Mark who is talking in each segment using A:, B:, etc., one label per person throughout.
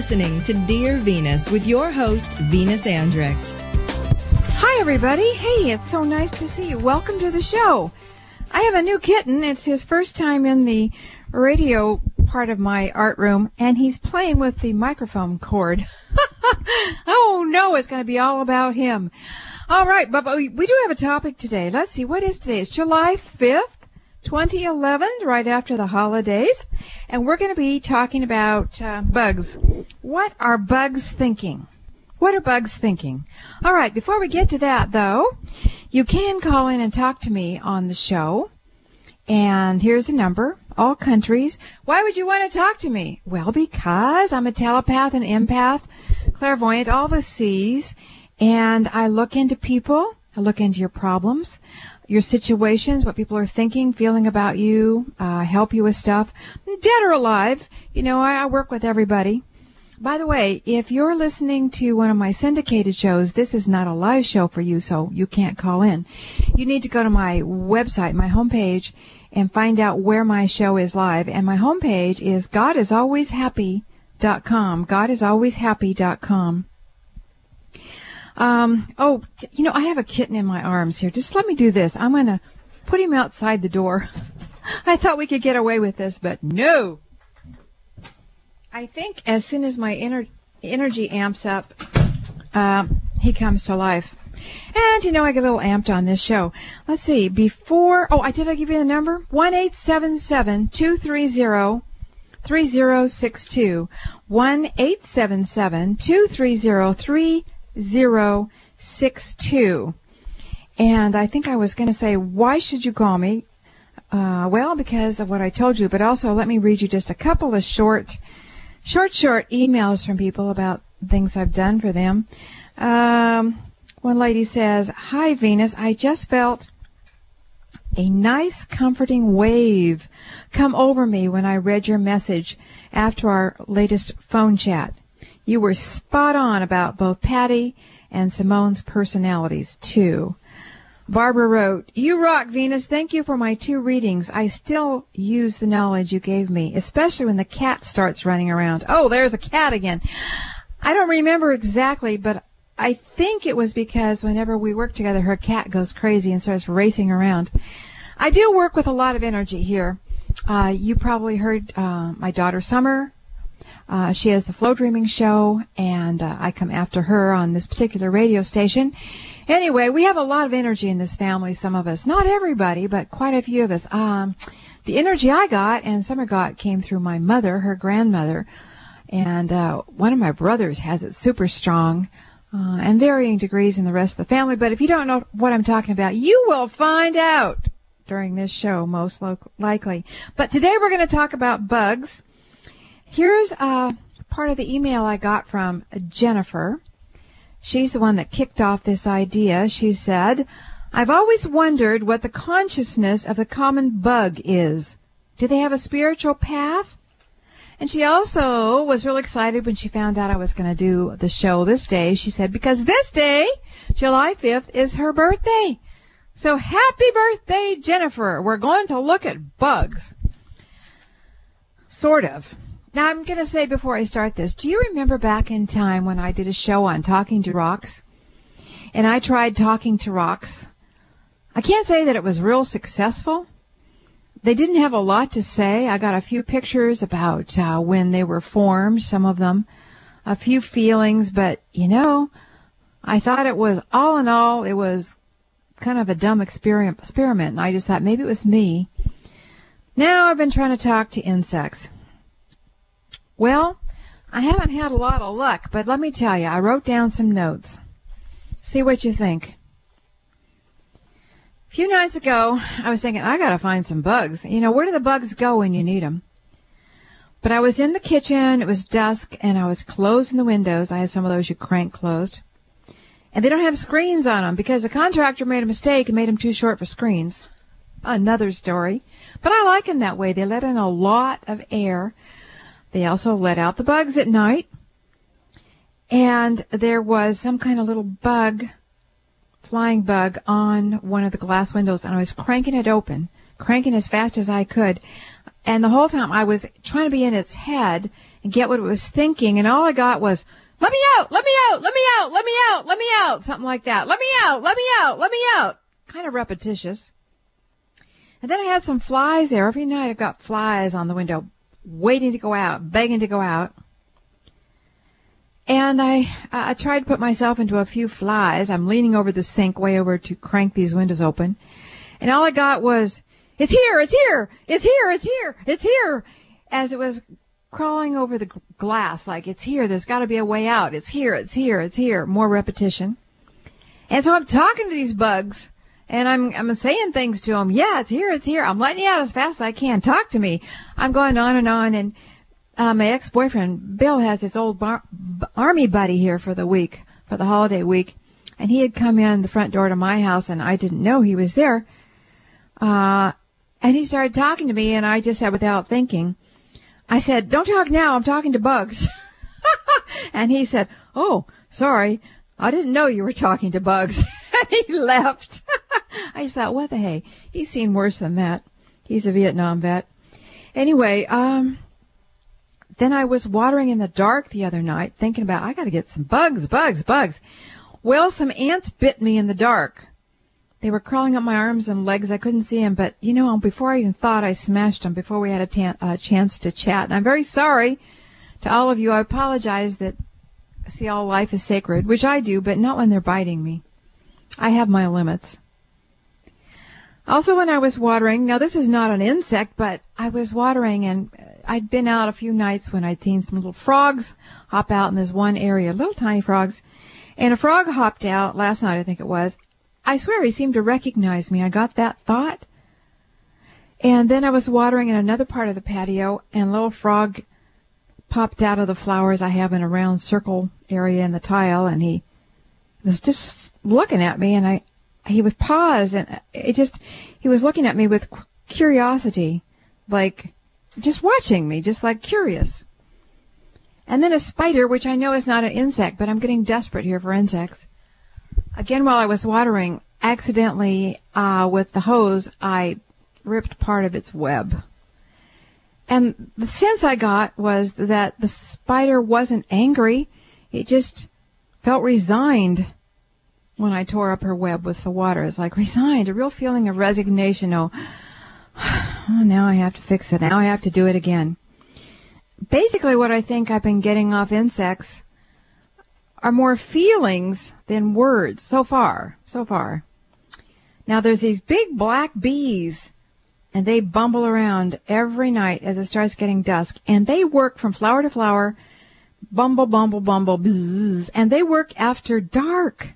A: listening to Dear Venus with your host, Venus Andrecht.
B: Hi, everybody. Hey, it's so nice to see you. Welcome to the show. I have a new kitten. It's his first time in the radio part of my art room, and he's playing with the microphone cord. Oh, no, it's going to be all about him. All right, but we do have a topic today. Let's see, what is today? It's July 5th, 2011, right after the holidays, and we're going to be talking about bugs. What are bugs thinking? What are bugs thinking? All right, before we get to that, though, you can call in and talk to me on the show. And here's a number, all countries. Why would you want to talk to me? Well, because I'm a telepath, an empath, clairvoyant, all the C's. And I look into people. I look into your problems, your situations, what people are thinking, feeling about you, help you with stuff, dead or alive. You know, I work with everybody. By the way, if you're listening to one of my syndicated shows, this is not a live show for you, so you can't call in. You need to go to my website, my homepage, and find out where my show is live. And my homepage is godisalwayshappy.com, godisalwayshappy.com. I have a kitten in my arms here. Just let me do this. I'm going to put him outside the door. I thought we could get away with this, but no. I think as soon as my energy amps up, he comes to life. And, I get a little amped on this show. Let's see. Did I give you the number? 1-877-230-3062. 1-877-230-3062. And I think I was going to say, why should you call me? Well, because of what I told you, but also let me read you just a couple of short emails from people about things I've done for them. One lady says, "Hi, Venus. I just felt a nice, comforting wave come over me when I read your message after our latest phone chat. You were spot on about both Patty and Simone's personalities, too." Barbara wrote, "You rock, Venus. Thank you for my 2 readings. I still use the knowledge you gave me, especially when the cat starts running around." Oh, there's a cat again. I don't remember exactly, but I think it was because whenever we work together, her cat goes crazy and starts racing around. I do work with a lot of energy here. You probably heard my daughter Summer. She has the Flow Dreaming Show, and I come after her on this particular radio station. Anyway, we have a lot of energy in this family, some of us. Not everybody, but quite a few of us. The energy I got and Summer got came through my mother, her grandmother, and one of my brothers has it super strong, and varying degrees in the rest of the family. But if you don't know what I'm talking about, you will find out during this show, most likely. But today we're going to talk about bugs. Here's part of the email I got from Jennifer. She's the one that kicked off this idea. She said, "I've always wondered what the consciousness of the common bug is. Do they have a spiritual path?" And she also was real excited when she found out I was going to do the show this day. She said, because this day, July 5th, is her birthday. So happy birthday, Jennifer. We're going to look at bugs. Sort of. Now, I'm going to say before I start this, do you remember back in time when I did a show on talking to rocks? And I tried talking to rocks. I can't say that it was real successful. They didn't have a lot to say. I got a few pictures about when they were formed, some of them, a few feelings, but, I thought it was, all in all, it was kind of a dumb experiment, and I just thought maybe it was me. Now I've been trying to talk to insects. Well, I haven't had a lot of luck, but let me tell you, I wrote down some notes. See what you think. A few nights ago, I was thinking, I got to find some bugs. Where do the bugs go when you need them? But I was in the kitchen, it was dusk, and I was closing the windows. I had some of those you crank closed. And they don't have screens on them because the contractor made a mistake and made them too short for screens. Another story. But I like them that way. They let in a lot of air. They also let out the bugs at night. And there was some kind of little bug, flying bug, on one of the glass windows, and I was cranking it open, cranking as fast as I could. And the whole time I was trying to be in its head and get what it was thinking. And all I got was, let me out, let me out, let me out, let me out, let me out, something like that. Let me out, let me out, let me out. Kind of repetitious. And then I had some flies there. Every night I've got flies on the window, waiting to go out, begging to go out. And I tried to put myself into a few flies. I'm leaning over the sink way over to crank these windows open. And all I got was, it's here, it's here, it's here, it's here, it's here. As it was crawling over the glass, like, it's here, there's got to be a way out. It's here, it's here, it's here. More repetition. And so I'm talking to these bugs, and I'm saying things to them. Yeah, it's here, it's here. I'm letting you out as fast as I can. Talk to me. I'm going on, and my ex-boyfriend, Bill, has his old army buddy here for the week, for the holiday week, and he had come in the front door to my house, and I didn't know he was there. And he started talking to me, and I just said, without thinking, I said, don't talk now, I'm talking to bugs. And he said, oh, sorry, I didn't know you were talking to bugs. And he left. I thought, what the hey? He's seen worse than that. He's a Vietnam vet. Anyway, then I was watering in the dark the other night, thinking about, I got to get some bugs. Well, some ants bit me in the dark. They were crawling up my arms and legs. I couldn't see them, but, before I even thought, I smashed them before we had a chance to chat. And I'm very sorry to all of you. I apologize that, see, all life is sacred, which I do, but not when they're biting me. I have my limits. Also, when I was watering, now this is not an insect, but I was watering, and I'd been out a few nights when I'd seen some little frogs hop out in this one area, little tiny frogs. And a frog hopped out last night, I think it was. I swear he seemed to recognize me. I got that thought. And then I was watering in another part of the patio, and a little frog popped out of the flowers I have in a round circle area in the tile, and he was just looking at me, and he would pause, and he was looking at me with curiosity, like just watching me, just like curious. And then a spider, which I know is not an insect, but I'm getting desperate here for insects. Again, while I was watering, accidentally, with the hose, I ripped part of its web. And the sense I got was that the spider wasn't angry. It just felt resigned when I tore up her web with the water. It's like resigned, a real feeling of resignation. Oh, now I have to fix it. Now I have to do it again. Basically, what I think I've been getting off insects are more feelings than words so far. Now, there's these big black bees, and they bumble around every night as it starts getting dusk, and they work from flower to flower, bumble, bzzz, and they work after dark.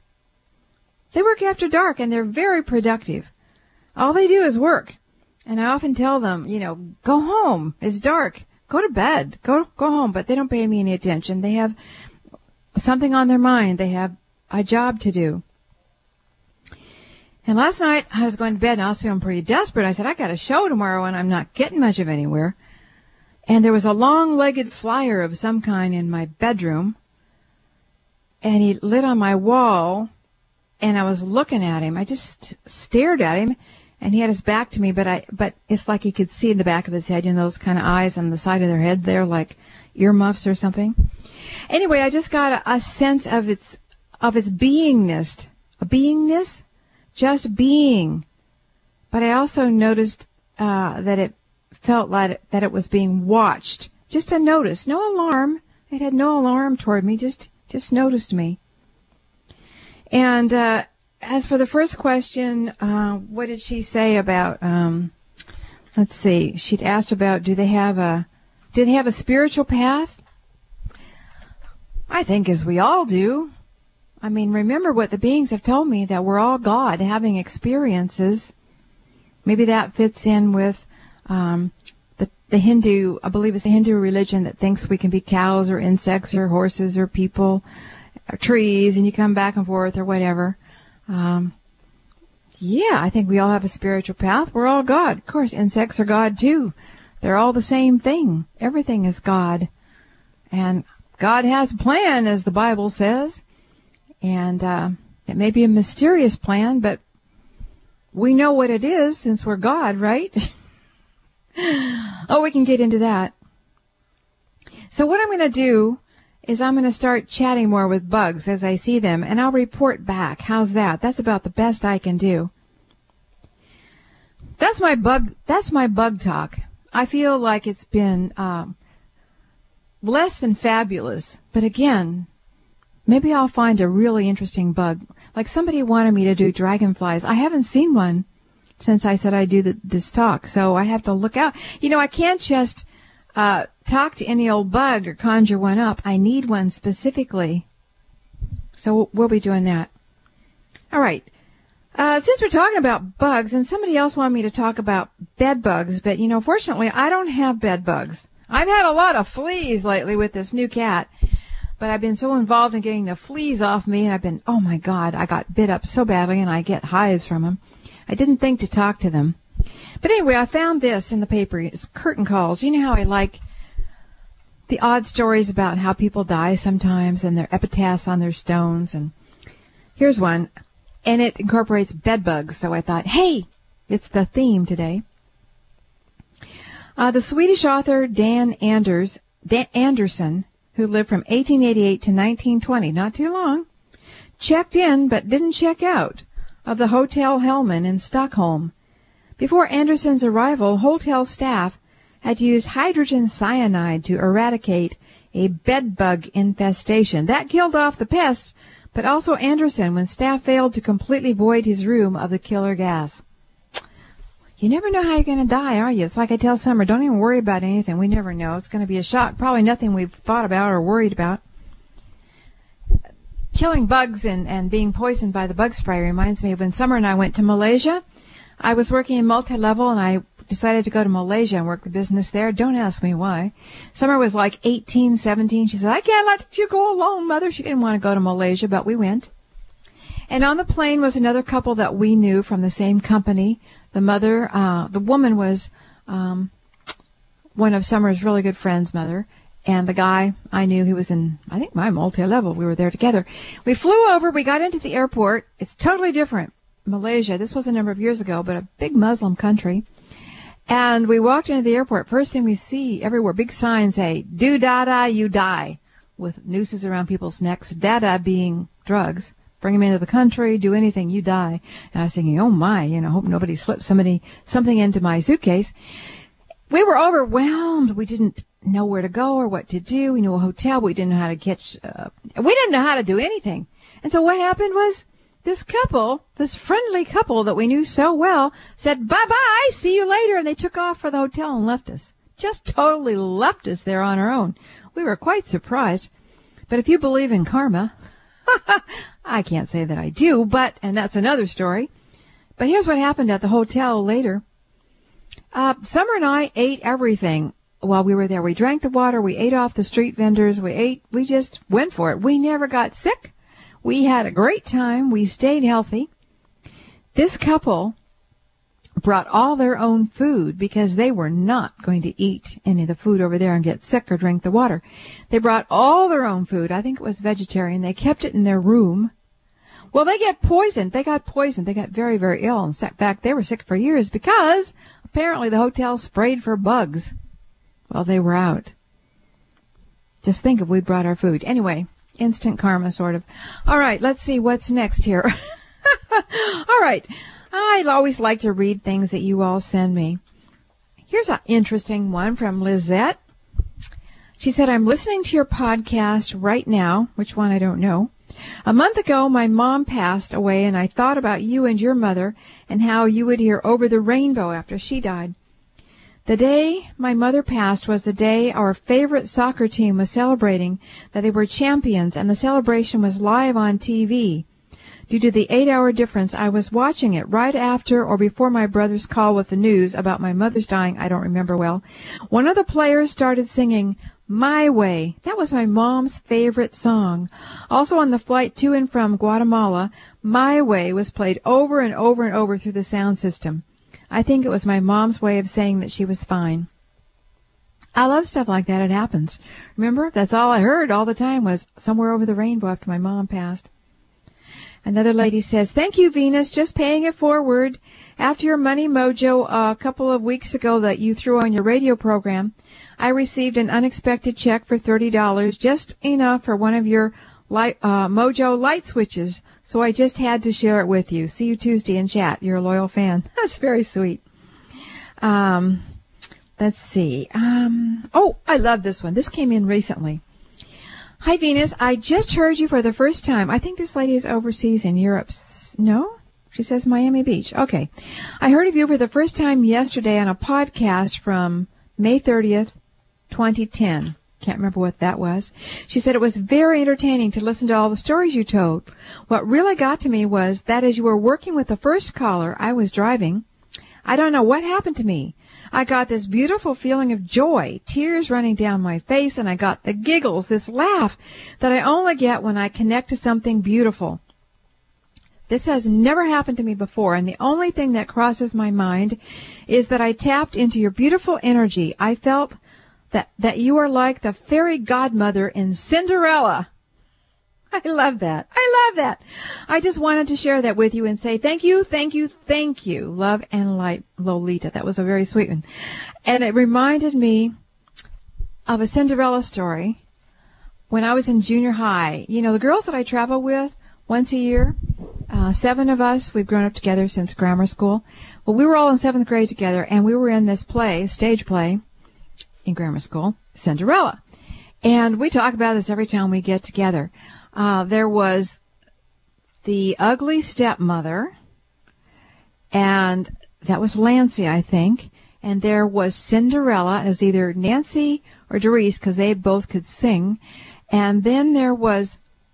B: And they're very productive. All they do is work. And I often tell them, go home. It's dark. Go to bed. Go home. But they don't pay me any attention. They have something on their mind. They have a job to do. And last night I was going to bed and I was feeling pretty desperate. I said, I got a show tomorrow and I'm not getting much of anywhere. And there was a long-legged flyer of some kind in my bedroom. And he lit on my wall. And I was looking at him. I just stared at him, and he had his back to me, but it's like he could see in the back of his head, those kind of eyes on the side of their head there, like earmuffs or something. Anyway, I just got a sense of its beingness, just being. But I also noticed that it felt like that it was being watched. Just a notice, no alarm. It had no alarm toward me. Just noticed me. And as for the first question, what did she say about? Let's see. She'd asked about do they have a spiritual path? I think as we all do. I mean, remember what the beings have told me, that we're all God having experiences. Maybe that fits in with the Hindu. I believe it's a Hindu religion that thinks we can be cows or insects or horses or people. Or trees, and you come back and forth or whatever. I think we all have a spiritual path. We're all God. Of course, insects are God too. They're all the same thing. Everything is God. And God has a plan, as the Bible says. And it may be a mysterious plan, but we know what it is since we're God, right? Oh, we can get into that. So what I'm going to do is I'm going to start chatting more with bugs as I see them, and I'll report back. How's that? That's about the best I can do. That's my bug talk. I feel like it's been less than fabulous, but again, maybe I'll find a really interesting bug. Like somebody wanted me to do dragonflies. I haven't seen one since I said I'd do this talk, so I have to look out. You know, I can't just talk to any old bug or conjure one up. I need one specifically. So we'll be doing that. All right. Since we're talking about bugs, and somebody else wanted me to talk about bed bugs, but, you know, fortunately, I don't have bed bugs. I've had a lot of fleas lately with this new cat, but I've been so involved in getting the fleas off me, and I've been, oh, my God, I got bit up so badly, and I get hives from them. I didn't think to talk to them. But anyway, I found this in the paper. It's curtain calls. You know how I like the odd stories about how people die sometimes and their epitaphs on their stones. And here's one, and it incorporates bed bugs. So I thought, hey, it's the theme today. The Swedish author Dan Anderson, who lived from 1888 to 1920, not too long, checked in but didn't check out of the Hotel Hellman in Stockholm. Before Anderson's arrival, hotel staff had used hydrogen cyanide to eradicate a bed bug infestation. That killed off the pests, but also Anderson when staff failed to completely void his room of the killer gas. You never know how you're going to die, are you? It's like I tell Summer, don't even worry about anything. We never know. It's going to be a shock. Probably nothing we've thought about or worried about. Killing bugs and being poisoned by the bug spray reminds me of when Summer and I went to Malaysia. I was working in multi-level, and I decided to go to Malaysia and work the business there. Don't ask me why. Summer was like 18, 17. She said, I can't let you go alone, Mother. She didn't want to go to Malaysia, but we went. And on the plane was another couple that we knew from the same company. The mother, the woman was one of Summer's really good friends' mother. And the guy, I knew he was in, I think, my multi-level. We were there together. We flew over. We got into the airport. It's totally different. Malaysia. This was a number of years ago, but a big Muslim country. And we walked into the airport. First thing we see everywhere, big signs say, do dada, you die, with nooses around people's necks. Dada being drugs. Bring them into the country, do anything, you die. And I was thinking, oh my, you know, hope nobody slipped something into my suitcase. We were overwhelmed. We didn't know where to go or what to do. We knew a hotel. We didn't know how to we didn't know how to do anything. And so what happened was, this couple, this friendly couple that we knew so well, said, bye-bye, see you later, and they took off for the hotel and left us. Just totally left us there on our own. We were quite surprised. But if you believe in karma, I can't say that I do, and that's another story. But here's what happened at the hotel later. Summer and I ate everything while we were there. We drank the water, we ate off the street vendors, we just went for it. We never got sick. We had a great time. We stayed healthy. This couple brought all their own food because they were not going to eat any of the food over there and get sick or drink the water. They brought all their own food. I think it was vegetarian. They kept it in their room. Well, they got poisoned. They got very, very ill. In fact, they were sick for years because apparently the hotel sprayed for bugs while they were out. Just think if we brought our food. Anyway. Instant karma, sort of. All right, let's see what's next here. All right. I always like to read things that you all send me. Here's an interesting one from Lizette. She said, I'm listening to your podcast right now. Which one, I don't know. A month ago, my mom passed away, and I thought about you and your mother and how you would hear Over the Rainbow after she died. The day my mother passed was the day our favorite soccer team was celebrating that they were champions, and the celebration was live on TV. Due to the 8-hour difference, I was watching it right after or before my brother's call with the news about my mother's dying. I don't remember well. One of the players started singing My Way. That was my mom's favorite song. Also on the flight to and from Guatemala, My Way was played over and over and over through the sound system. I think it was my mom's way of saying that she was fine. I love stuff like that. It happens. Remember, that's all I heard all the time was Somewhere Over the Rainbow after my mom passed. Another lady says, thank you, Venus, just paying it forward. After your Money Mojo a couple of weeks ago that you threw on your radio program, I received an unexpected check for $30, just enough for one of your Mojo light switches, so I just had to share it with you. See you Tuesday in chat. You're a loyal fan. That's very sweet. Let's see. Oh, I love this one. This came in recently. Hi, Venus. I just heard you for the first time. I think this lady is overseas in Europe. No? She says Miami Beach. Okay. I heard of you for the first time yesterday on a podcast from May 30th, 2010. Can't remember what that was. She said it was very entertaining to listen to all the stories you told. What really got to me was that as you were working with the first caller, I was driving. I don't know what happened to me. I got this beautiful feeling of joy, tears running down my face, and I got the giggles, this laugh that I only get when I connect to something beautiful. This has never happened to me before, and the only thing that crosses my mind is that I tapped into your beautiful energy. I felt that you are like the fairy godmother in Cinderella. I love that. I love that. I just wanted to share that with you and say thank you, thank you, thank you. Love and light, Lolita. That was a very sweet one. And it reminded me of a Cinderella story when I was in junior high. You know, the girls that I travel with once a year, 7 of us, we've grown up together since grammar school. Well, we were all in 7th grade together, and we were in this play, stage play, in grammar school, Cinderella. And we talk about this every time we get together. There was the ugly stepmother, and that was Lancy, I think. And there was Cinderella. It was either Nancy or Doris, because they both could sing. And then there was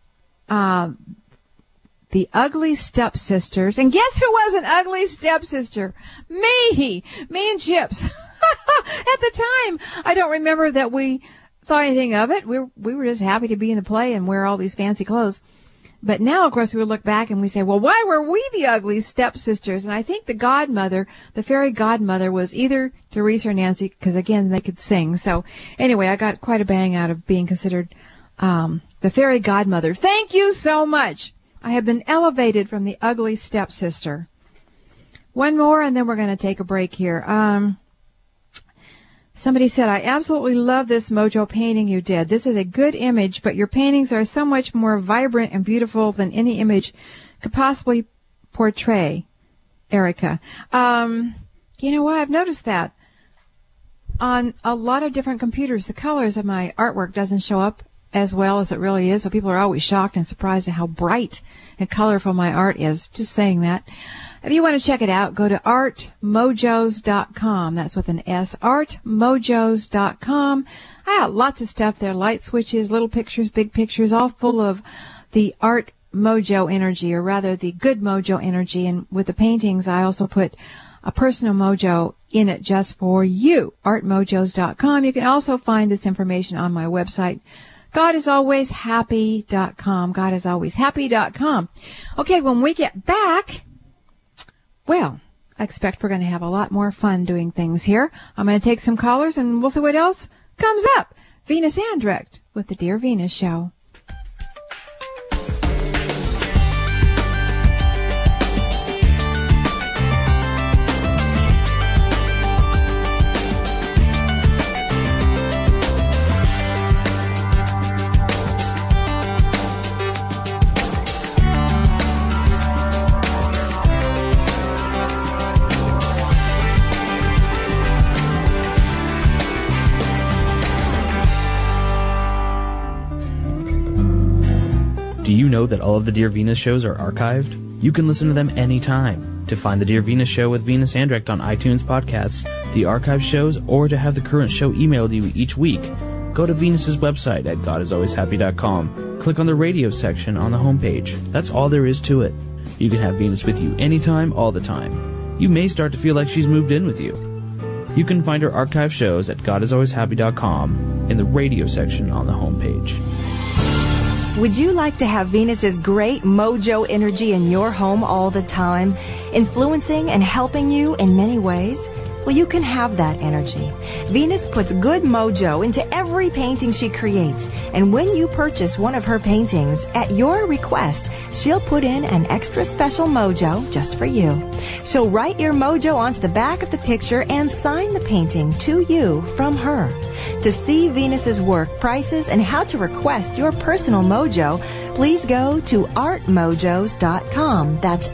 B: the ugly stepsisters. And guess who was an ugly stepsister? Me and Chips. At the time, I don't remember that we thought anything of it. We were just happy to be in the play and wear all these fancy clothes. But now, of course, we would look back and we say, well, why were we the ugly stepsisters? And I think the godmother, the fairy godmother, was either Doris or Nancy, because, again, they could sing. So, anyway, I got quite a bang out of being considered the fairy godmother. Thank you so much. I have been elevated from the ugly stepsister. One more, and then we're going to take a break here. Somebody said, I absolutely love this Mojo painting you did. This is a good image, but your paintings are so much more vibrant and beautiful than any image could possibly portray, Erica. You know what? I've noticed that on a lot of different computers, the colors of my artwork doesn't show up as well as it really is, so people are always shocked and surprised at how bright and colorful my art is. Just saying that. If you want to check it out, go to artmojos.com. That's with an S, artmojos.com. I got lots of stuff there, light switches, little pictures, big pictures, all full of the art mojo energy, or rather the good mojo energy. And with the paintings, I also put a personal mojo in it just for you, artmojos.com. You can also find this information on my website, GodIsAlwaysHappy.com, GodIsAlwaysHappy.com. Okay, when we get back, well, I expect we're going to have a lot more fun doing things here. I'm going to take some callers, and we'll see what else comes up. Venus Andrecht with the Dear Venus Show.
C: Do you know that all of the Dear Venus shows are archived? You can listen to them anytime. To find the Dear Venus Show with Venus Andrecht on iTunes podcasts, the archive shows, or to have the current show emailed to you each week, go to Venus's website at GodIsAlwaysHappy.com. Click on the radio section on the homepage. That's all there is to it. You can have Venus with you anytime, all the time. You may start to feel like she's moved in with you. You can find her archive shows at GodIsAlwaysHappy.com in the radio section on the homepage.
D: Would you like to have Venus's great mojo energy in your home all the time, influencing and helping you in many ways? Well, you can have that energy. Venus puts good mojo into every every painting she creates. And when you purchase one of her paintings, at your request, she'll put in an extra special mojo just for you. She'll write your mojo onto the back of the picture and sign the painting to you from her. To see Venus's work, prices, and how to request your personal mojo, please go to artmojos.com. That's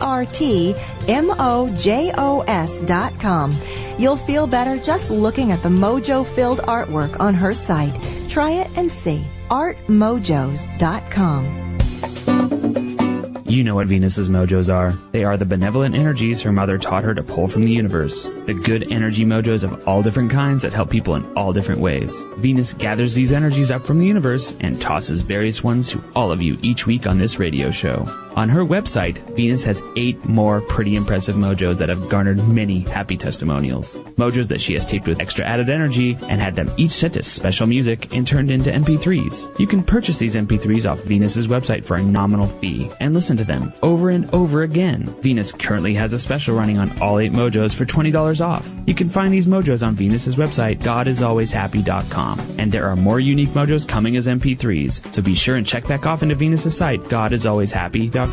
D: ARTMOJOS.com. You'll feel better just looking at the mojo-filled artwork on her site. Try it and see. artmojos.com.
C: You know what Venus's mojos are. They are the benevolent energies her mother taught her to pull from the universe. The good energy mojos of all different kinds that help people in all different ways. Venus gathers these energies up from the universe and tosses various ones to all of you each week on this radio show. On her website, Venus has 8 more pretty impressive mojos that have garnered many happy testimonials. Mojos that she has taped with extra added energy and had them each set to special music and turned into MP3s. You can purchase these MP3s off Venus's website for a nominal fee and listen to them over and over again. Venus currently has a special running on all 8 mojos for $20 off. You can find these mojos on Venus's website, GodIsAlwaysHappy.com. And there are more unique mojos coming as MP3s, so be sure and check back off into Venus's site, GodIsAlwaysHappy.com.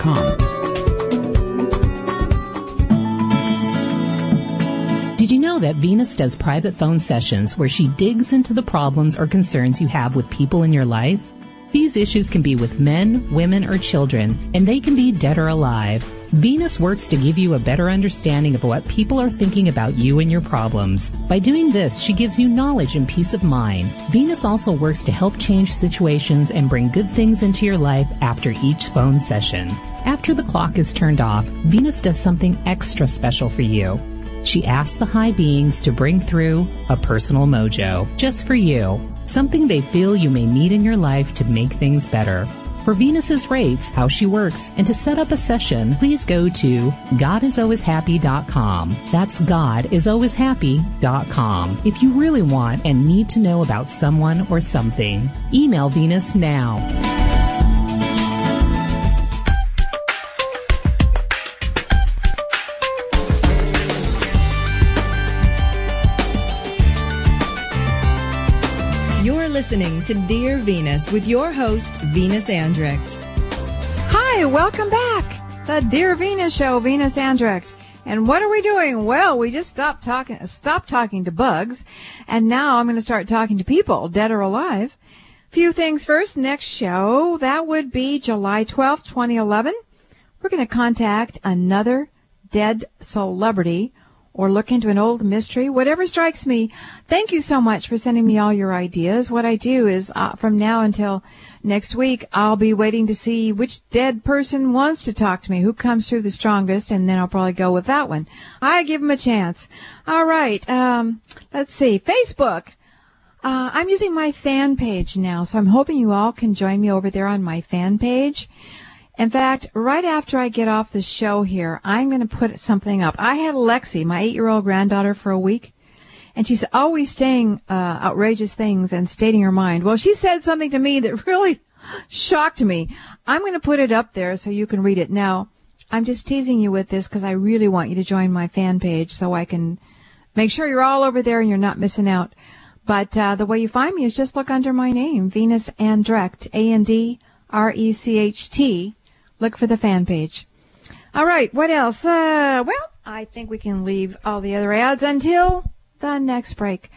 E: Did you know that Venus does private phone sessions where she digs into the problems or concerns you have with people in your life? These issues can be with men, women, or children, and they can be dead or alive. Venus works to give you a better understanding of what people are thinking about you and your problems. By doing this, she gives you knowledge and peace of mind. Venus also works to help change situations and bring good things into your life after each phone session. After the clock is turned off, Venus does something extra special for you. She asks the high beings to bring through a personal mojo, just for you. Something they feel you may need in your life to make things better. For Venus's rates, how she works, and to set up a session, please go to GodIsAlwaysHappy.com. That's GodIsAlwaysHappy.com. If you really want and need to know about someone or something, email Venus now.
A: You're listening to Dear Venus with your host, Venus Andrecht.
B: Hi, welcome back. The Dear Venus Show, Venus Andrecht. And what are we doing? Well, we just stopped talking to bugs, and now I'm going to start talking to people, dead or alive. Few things first. Next show, that would be July 12th, 2011. We're going to contact another dead celebrity or look into an old mystery, whatever strikes me. Thank you so much for sending me all your ideas. What I do is, from now until next week, I'll be waiting to see which dead person wants to talk to me, who comes through the strongest, and then I'll probably go with that one. I give them a chance. All right, let's see. Facebook. I'm using my fan page now, so I'm hoping you all can join me over there on my fan page. In fact, right after I get off the show here, I'm going to put something up. I had Lexi, my 8-year-old granddaughter, for a week, and she's always saying outrageous things and stating her mind. Well, she said something to me that really shocked me. I'm going to put it up there so you can read it. Now, I'm just teasing you with this because I really want you to join my fan page so I can make sure you're all over there and you're not missing out. But the way you find me is just look under my name, Venus Andrecht, ANDRECHT. Look for the fan page. All right, what else? Well, I think we can leave all the other ads until the next break.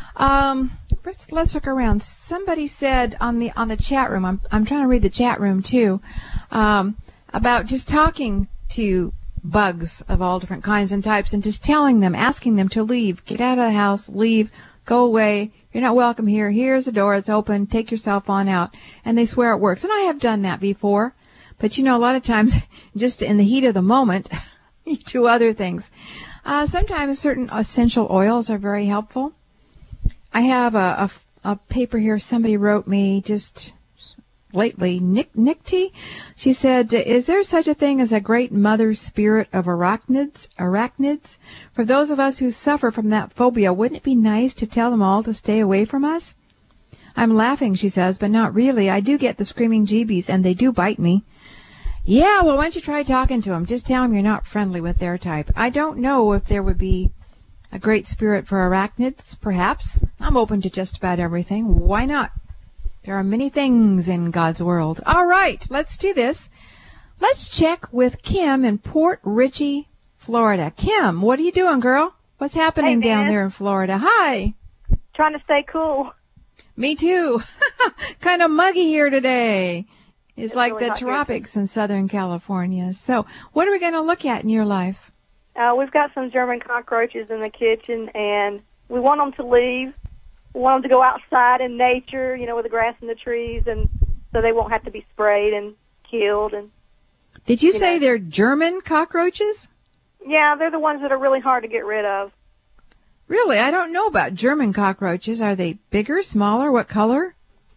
B: Let's look around. Somebody said on the chat room, I'm trying to read the chat room too, about just talking to bugs of all different kinds and types and just telling them, asking them to leave, get out of the house, leave, go away. You're not welcome here. Here's the door. It's open. Take yourself on out. And they swear it works. And I have done that before. But, you know, a lot of times, just in the heat of the moment, you do other things. Sometimes certain essential oils are very helpful. I have a paper here somebody wrote me just lately, Nick T. She said, is there such a thing as a great mother spirit of arachnids? For those of us who suffer from that phobia, wouldn't it be nice to tell them all to stay away from us? I'm laughing, she says, but not really. I do get the screaming jeebies, and they do bite me. Yeah, well, why don't you try talking to them? Just tell them you're not friendly with their type. I don't know if there would be a great spirit for arachnids, perhaps. I'm open to just about everything. Why not? There are many things in God's world. All right, let's do this. Let's check with Kim in Port Richey, Florida. Kim, what are you doing, girl? What's happening down there in Florida? Hi.
F: Trying to stay cool.
B: Me too. Kind of muggy here today. It's like
F: really
B: the tropics in Southern California. So what are we going to look at in your life?
F: We've got some German cockroaches in the kitchen, and we want them to leave. We want them to go outside in nature, you know, with the grass and the trees, and so they won't have to be sprayed and killed. And
B: did you say they're German cockroaches?
F: Yeah, they're the ones that are really hard to get rid of.
B: Really? I don't know about German cockroaches. Are they bigger, smaller? What color?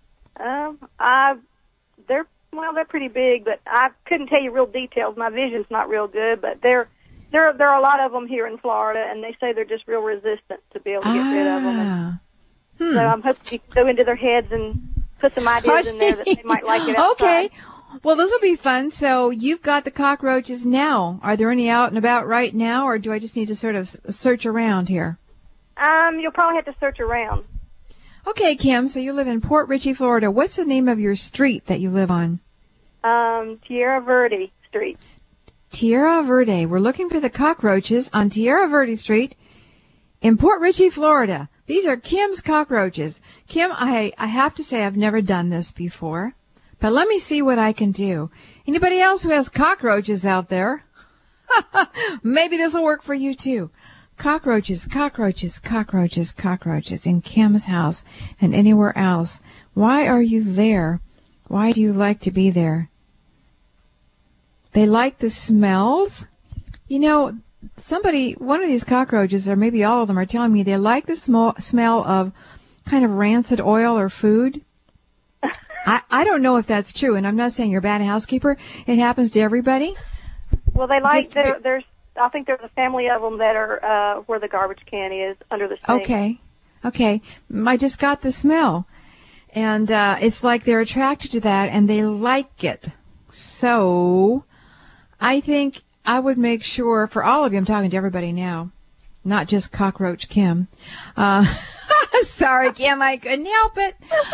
F: They're pretty big, but I couldn't tell you real details. My vision's not real good, but there are a lot of them here in Florida, and they say they're just real resistant to be able to get rid of them. And so I'm hoping you can go into their heads and put some ideas in there that they might like it outside. Okay.
B: Well, this will be fun. So you've got the cockroaches now. Are there any out and about right now, or do I just need to sort of search around here?
F: You'll probably have to search around.
B: Okay, Kim, so you live in Port Richey, Florida. What's the name of your street that you live on?
F: Tierra Verde Street.
B: Tierra Verde. We're looking for the cockroaches on Tierra Verde Street in Port Richey, Florida. These are Kim's cockroaches. Kim, I have to say I've never done this before, but let me see what I can do. Anybody else who has cockroaches out there? Maybe this will work for you too. Cockroaches, cockroaches, cockroaches, cockroaches in Kim's house and anywhere else. Why are you there? Why do you like to be there? They like the smells. You know, one of these cockroaches, or maybe all of them, are telling me they like the smell of kind of rancid oil or food. I don't know if that's true, and I'm not saying you're a bad housekeeper. It happens to everybody.
F: Well, they like, I think there's a family of them that are where the garbage can is, under the sink. Okay. I just got the smell. And it's like they're attracted to that, and they like it. So I think I would make sure, for all of you, I'm talking to everybody now, not just Cockroach Kim. Sorry, Kim, I couldn't help it.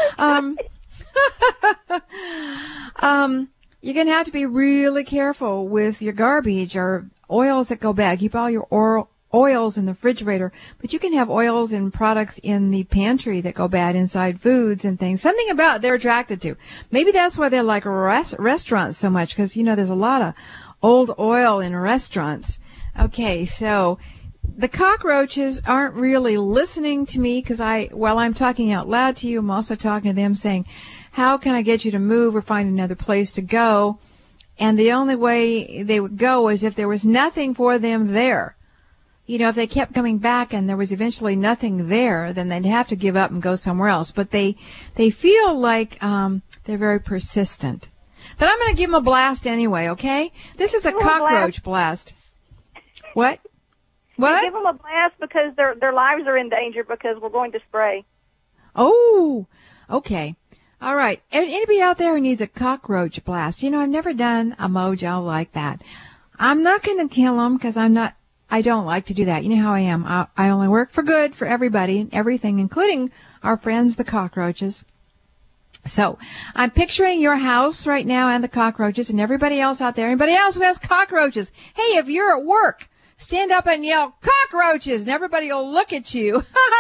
F: You're going to have to be really careful with your garbage or oils that go bad. Keep all your oils in the refrigerator, but you can have oils and products in the pantry that go bad inside foods and things. Something about they're attracted to. Maybe that's why they like restaurants so much, because, you know, there's a lot of old oil in restaurants. Okay, so the cockroaches aren't really listening to me because while I'm talking out loud to you, I'm also talking to them saying, how can I get you to move or find another place to go? And the only way they would go is if there was nothing for them there. You know, if they kept coming back and there was eventually nothing there, then they'd have to give up and go somewhere else. But they feel like they're very persistent. But I'm going to give them a blast anyway, okay? This is a cockroach blast. What? What? Give them a blast because their lives are in danger because we're going to spray.
B: Oh, okay. All right. Anybody out there who needs a cockroach blast? You know, I've never done a mojo like that. I'm not going to kill them because I don't like to do that. You know how I am. I only work for good for everybody and everything, including our friends, the cockroaches. So I'm picturing your house right now and the cockroaches and everybody else out there, anybody else who has cockroaches. Hey, if you're at work, stand up and yell, cockroaches, and everybody will look at you.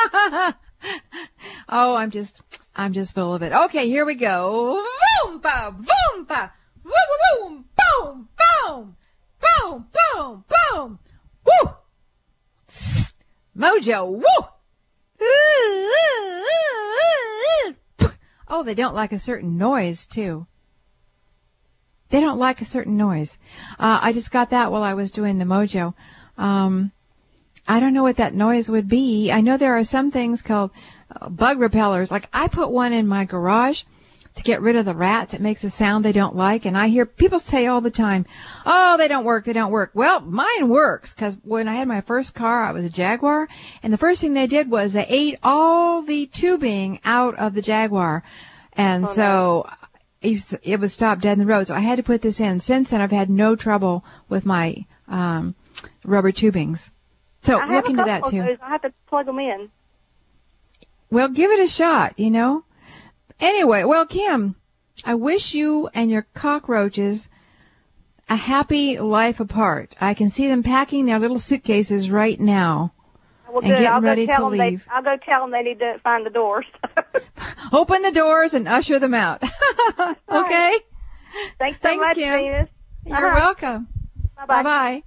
B: Oh, I'm just full of it. Okay, here we go. Boom-ba, boom-ba, boom, boom, boom, boom, boom, boom. Woo! Mojo, woo! Oh, they don't like a certain noise, too. They don't like a certain noise. I just got that while I was doing the mojo. I don't know what that noise would be. I know there are some things called bug repellers. Like I put one in my garage to get rid of the rats. It makes a sound they don't like. And I hear people say all the time, oh, they don't work. Well, mine works because when I had my first car, I was a Jaguar. And the first thing they did was they ate all the tubing out of the Jaguar. And it was stopped dead in the road. So I had to put this in. Since then, I've had no trouble with my rubber tubings. So
G: I
B: look into
G: have a
B: that
G: couple
B: too.
G: of those. I have to plug them in.
B: Well, give it a shot, you know. Anyway, well, Kim, I wish you and your cockroaches a happy life apart. I can see them packing their little suitcases right now
G: Well,
B: and
G: good.
B: getting
G: I'll go
B: ready
G: tell
B: to
G: them
B: leave.
G: I'll go tell them they need to find the doors.
B: Open the doors and usher them out. Okay?
G: Thanks so much,
B: Kim.
G: Venus.
B: You're welcome.
G: Bye-bye.
B: Bye-bye.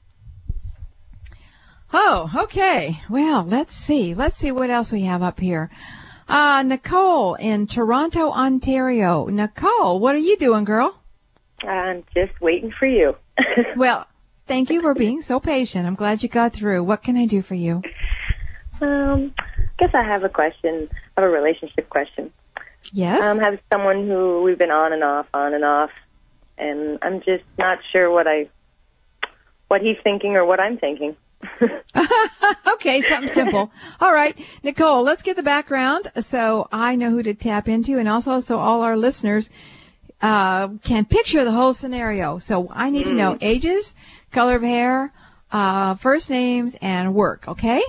B: Oh, okay. Well, let's see. Let's see what else we have up here. Nicole in Toronto, Ontario. Nicole, what are you doing, girl?
H: I'm just waiting for you.
B: Well, thank you for being so patient. I'm glad you got through. What can I do for you?
H: Guess I have a question. I have a relationship question.
B: Yes?
H: I have someone who we've been on and off, and I'm just not sure what he's thinking or what I'm thinking.
B: Okay, something simple. All right, Nicole, let's get the background so I know who to tap into, and also so all our listeners can picture the whole scenario. So I need to know ages, color of hair, first names, and work, okay?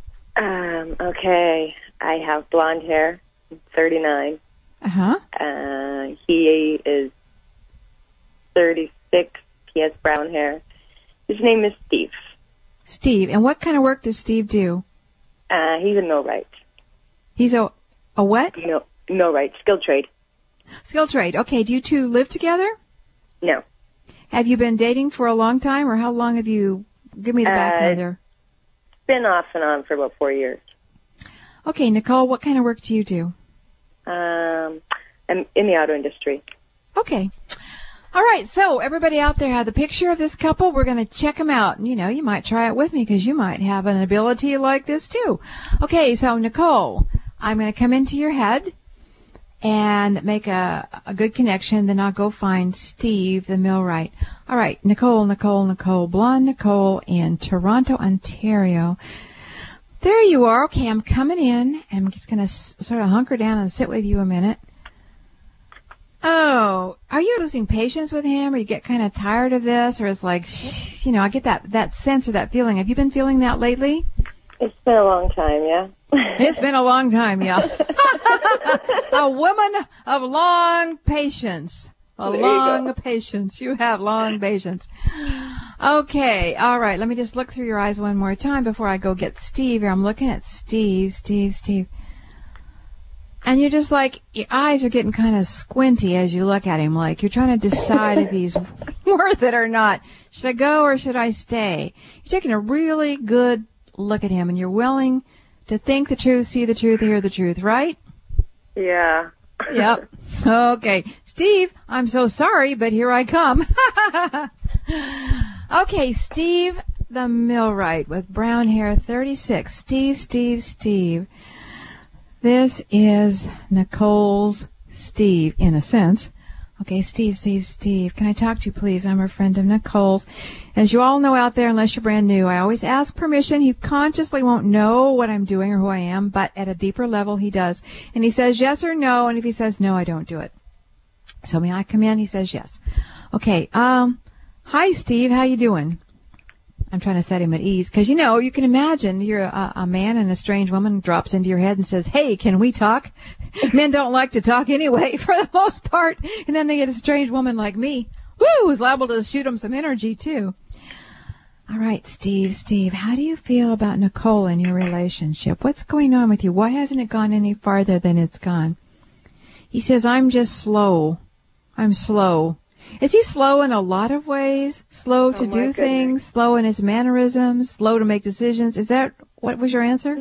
H: Okay. I have blonde hair, 39.
B: Uh-huh.
H: He is 36. He has brown hair. His name is Steve.
B: Steve. And what kind of work does Steve do?
H: He's a millwright.
B: He's a what?
H: Millwright, skilled trade.
B: Skilled trade. Okay, do you two live together?
H: No.
B: Have you been dating for a long time, or how long have you... Give me the background there.
H: Been off and on for about 4 years.
B: Okay, Nicole, what kind of work do you do?
H: I'm in the auto industry.
B: Okay. All right, so everybody out there have the picture of this couple. We're going to check them out. You know, you might try it with me because you might have an ability like this too. Okay, so Nicole, I'm going to come into your head and make a good connection. Then I'll go find Steve, the millwright. All right, Nicole, blonde Nicole in Toronto, Ontario. There you are. Okay, I'm coming in. I'm just going to sort of hunker down and sit with you a minute. Oh, are you losing patience with him, or you get kind of tired of this, or it's like, you know, I get that sense or that feeling. Have you been feeling that lately?
H: It's been a long time, yeah.
B: It's been a long time, yeah. A woman of long patience. Patience. You have long patience. Okay, all right. Let me just look through your eyes one more time before I go get Steve here. I'm looking at Steve. And you're just like, your eyes are getting kind of squinty as you look at him, like you're trying to decide if he's worth it or not. Should I go or should I stay? You're taking a really good look at him, and you're willing to think the truth, see the truth, hear the truth, right?
H: Yeah.
B: Yep. Okay. Steve, I'm so sorry, but here I come. Okay, Steve the millwright with brown hair, 36. Steve. This is Nicole's Steve, in a sense. Okay, Steve. Can I talk to you, please? I'm a friend of Nicole's. As you all know out there, unless you're brand new, I always ask permission. He consciously won't know what I'm doing or who I am, but at a deeper level, he does. And he says yes or no, and if he says no, I don't do it. So may I come in? He says yes. Okay, hi, Steve. How you doing? I'm trying to set him at ease because, you know, you can imagine you're a man and a strange woman drops into your head and says, hey, can we talk? Men don't like to talk anyway for the most part. And then they get a strange woman like me, who's liable to shoot them some energy too. All right, Steve, how do you feel about Nicole and your relationship? What's going on with you? Why hasn't it gone any farther than it's gone? He says, I'm just slow. I'm slow. Is he slow in a lot of ways? Slow to do things? Slow in his mannerisms? Slow to make decisions? Is that, what was your answer?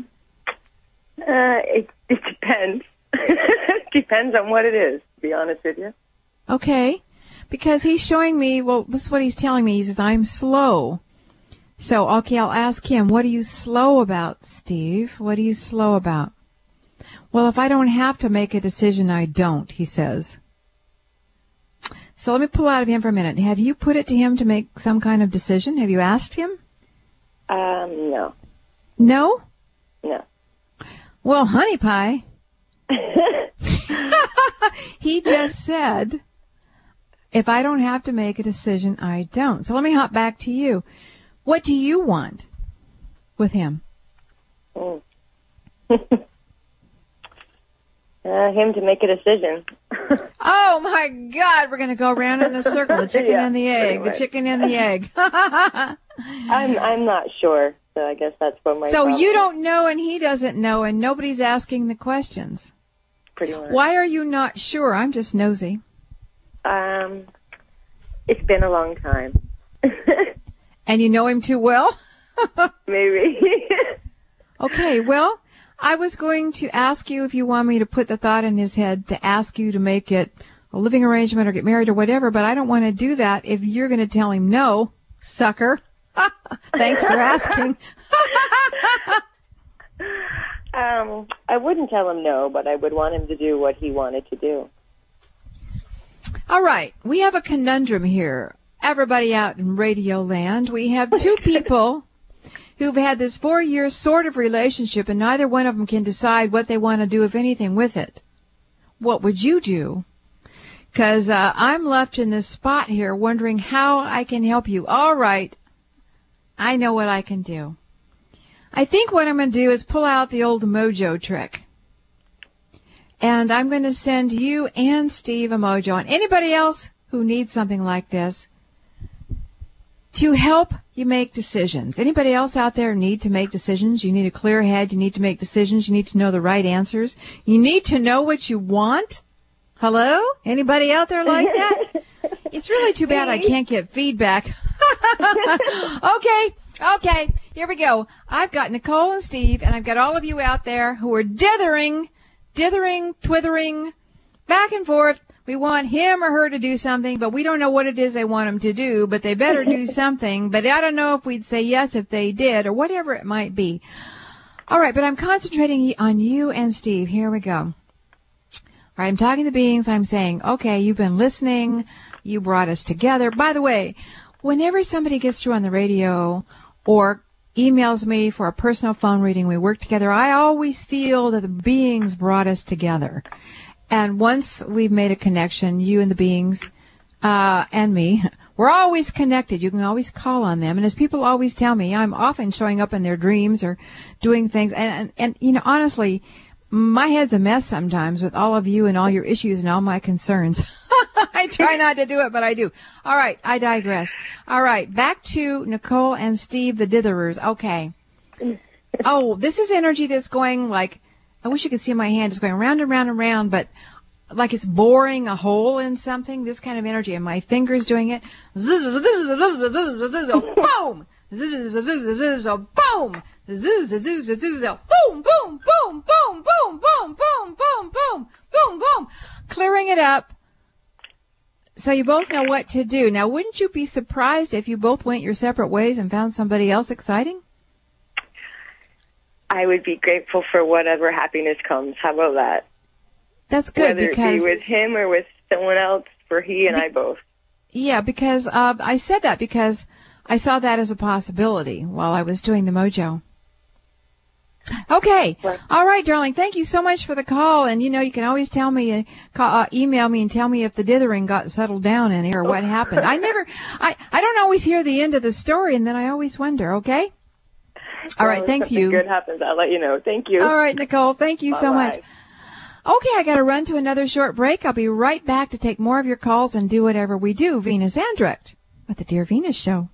H: It depends. Depends on what it is, to be honest with you.
B: Okay. Because he's showing me, well, this is what he's telling me. He says, I'm slow. So, okay, I'll ask him, what are you slow about, Steve? What are you slow about? Well, if I don't have to make a decision, I don't, he says. So let me pull out of him for a minute. Have you put it to him to make some kind of decision? Have you asked him?
H: No.
B: No?
H: No.
B: Well, honey pie. He just said, if I don't have to make a decision, I don't. So let me hop back to you. What do you want?
F: with him?
H: Oh. Him to make a decision.
F: Oh my God, we're going to go around in a circle. The chicken and the egg. The chicken and the egg.
H: I'm not sure, so I guess that's what my.
F: So
H: problem
F: you
H: is.
F: don't know, and he doesn't know, and nobody's asking the questions.
H: Pretty much.
F: Why are you not sure? I'm just nosy.
H: It's been a long time.
F: And you know him too well?
H: Maybe.
F: Okay, well, I was going to ask you if you want me to put the thought in his head to ask you to make it a living arrangement or get married or whatever, but I don't want to do that if you're going to tell him no, sucker. Thanks for asking.
H: I wouldn't tell him no, but I would want him to do what he wanted to do.
F: All right, we have a conundrum here. Everybody out in Radio Land, we have two people who've had this 4-year sort of relationship, and neither one of them can decide what they want to do, if anything, with it. What would you do? Because I'm left in this spot here wondering how I can help you. All right, I know what I can do. I think what I'm going to do is pull out the old mojo trick. And I'm going to send you and Steve a mojo, and anybody else who needs something like this, to help you make decisions. Anybody else out there need to make decisions? You need a clear head. You need to make decisions. You need to know the right answers. You need to know what you want. Hello? Anybody out there like that? It's really too bad I can't get feedback. Okay, here we go. I've got Nicole and Steve, and I've got all of you out there who are dithering, twithering, back and forth. We want him or her to do something, but we don't know what it is they want them to do, but they better do something. But I don't know if we'd say yes if they did, or whatever it might be. All right, but I'm concentrating on you and Steve. Here we go. All right, I'm talking to beings. I'm saying, okay, you've been listening. You brought us together. By the way, whenever somebody gets through on the radio or emails me for a personal phone reading, we work together, I always feel that the beings brought us together. And once we've made a connection, you and the beings, and me, we're always connected. You can always call on them. And as people always tell me, I'm often showing up in their dreams or doing things. And you know, honestly, my head's a mess sometimes with all of you and all your issues and all my concerns. I try not to do it, but I do. All right, I digress. All right, back to Nicole and Steve, the ditherers. Okay. Oh, this is energy that's going like, I wish you could see my hand. It's going round and round and round, but like it's boring a hole in something, this kind of energy. And my finger's doing it. Boom! Boom! Boom, boom, boom, boom, boom, boom, boom, boom, boom, boom, boom. Clearing it up so you both know what to do. Now, wouldn't you be surprised if you both went your separate ways and found somebody else exciting?
H: I would be grateful for whatever happiness comes. How about that?
F: That's good.
H: Whether
F: because
H: it be with him or with someone else, for he and I both.
F: Yeah, because I said that because I saw that as a possibility while I was doing the mojo. Okay.
H: Right.
F: All right, darling. Thank you so much for the call. And, you know, you can always tell me, email me and tell me if the dithering got settled down any or what happened. I don't always hear the end of the story, and then I always wonder, okay? All right, thank you.
H: If something good happens, I'll let you know. Thank you.
F: All right, Nicole, thank you so much. Okay, I got to run to another short break. I'll be right back to take more of your calls and do whatever we do. Venus Andrecht with the Dear Venus Show.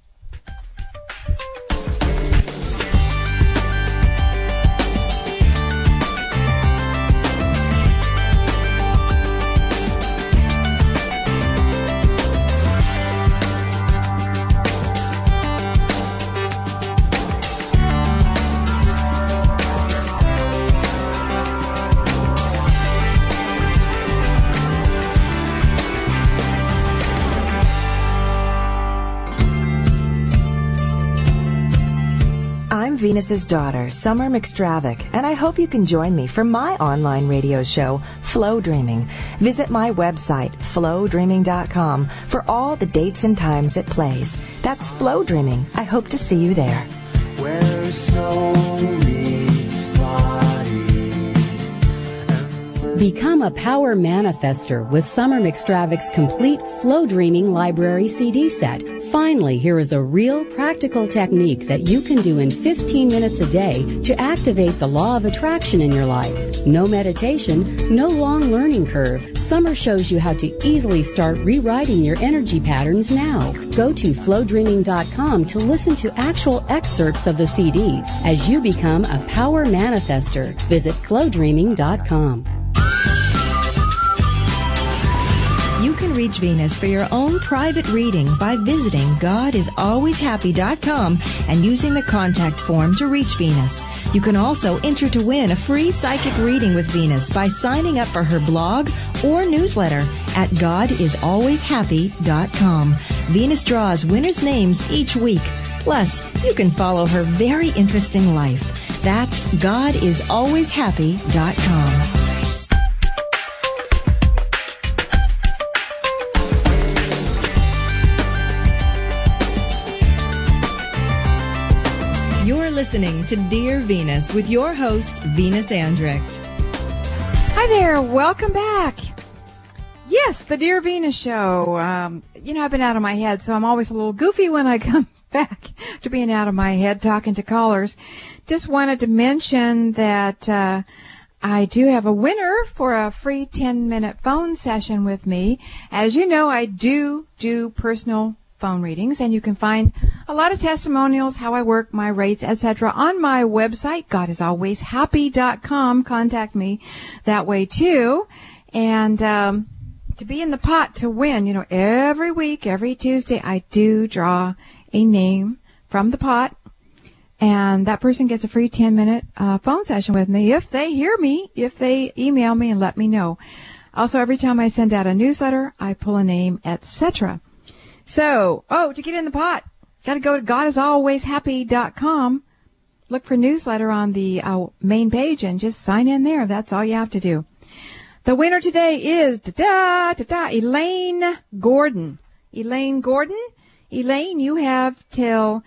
D: I'm Venus's daughter, Summer McStravick, and I hope you can join me for my online radio show, Flow Dreaming. Visit my website, flowdreaming.com, for all the dates and times it plays. That's Flow Dreaming. I hope to see you there.
I: Become a power manifester with Summer McStravick's complete Flow Dreaming Library CD set. Finally, here is a real practical technique that you can do in 15 minutes a day to activate the law of attraction in your life. No meditation, no long learning curve. Summer shows you how to easily start rewriting your energy patterns now. Go to flowdreaming.com to listen to actual excerpts of the CDs as you become a power manifester. Visit flowdreaming.com.
D: You can reach Venus for your own private reading by visiting GodIsAlwaysHappy.com and using the contact form to reach Venus. You can also enter to win a free psychic reading with Venus by signing up for her blog or newsletter at GodIsAlwaysHappy.com. Venus draws winners' names each week. Plus, you can follow her very interesting life. That's GodIsAlwaysHappy.com.
A: You're listening to Dear Venus with your host, Venus Andrecht.
F: Hi there. Welcome back. Yes, the Dear Venus show. I've been out of my head, so I'm always a little goofy when I come back to being out of my head talking to callers. Just wanted to mention that I do have a winner for a free 10-minute phone session with me. As you know, I do personal phone readings, and you can find a lot of testimonials, how I work, my rates, etc. on my website, GodIsAlwaysHappy.com. Contact me that way too. And to be in the pot to win, every week, every Tuesday, I do draw a name from the pot, and that person gets a free 10-minute phone session with me if they hear me, if they email me and let me know. Also, every time I send out a newsletter, I pull a name, etc. So, to get in the pot, got to go to GodIsAlwaysHappy.com, look for newsletter on the main page, and just sign in there. That's all you have to do. The winner today is Elaine Gordon. Elaine Gordon. Elaine, you have till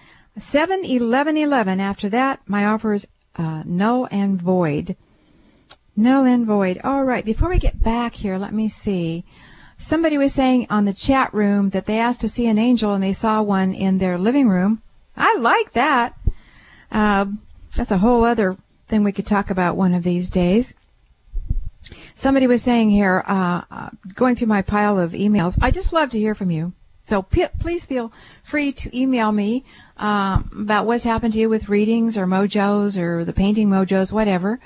F: 7/11/11. After that, my offer is null and void. Null and void. All right, before we get back here, let me see. Somebody was saying on the chat room that they asked to see an angel and they saw one in their living room. I like that. That's a whole other thing we could talk about one of these days. Somebody was saying here, going through my pile of emails, I just love to hear from you. So please feel free to email me about what's happened to you with readings or mojos or the painting mojos, whatever.